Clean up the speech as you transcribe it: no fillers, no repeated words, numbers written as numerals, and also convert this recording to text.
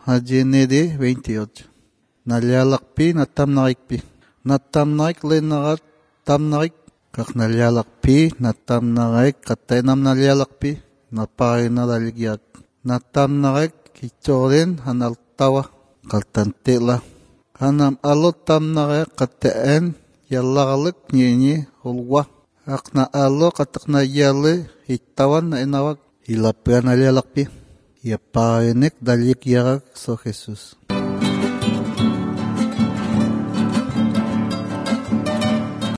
Najenede 28. Nalialakpi natamnaikpi. Natamnaik lenarat tamnaik. Kak nalialakpi natamnaik katainam nalialakpi. Napaina daligiat. Natamnaik kichoren hanaltawa. Kaltantela. Hanam alot tamnaik katain yallagalik nyenye hulwa. Akna alo katakna yale hitawan na inawag. Hilapya nalialakpi. Yapainek dalik yarak so Jesus.